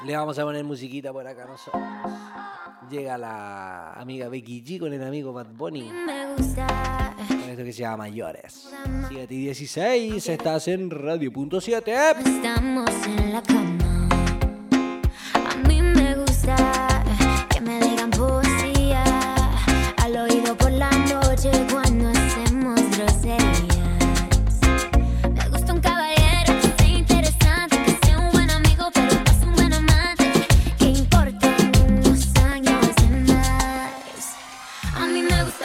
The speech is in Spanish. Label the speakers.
Speaker 1: Le vamos a poner musiquita por acá nosotros. Llega la amiga Becky G con el amigo Bad Bunny.
Speaker 2: Me gusta.
Speaker 1: Con esto que se llama Mayores. 7:16, estás en Radio.7.
Speaker 2: Estamos en la cama.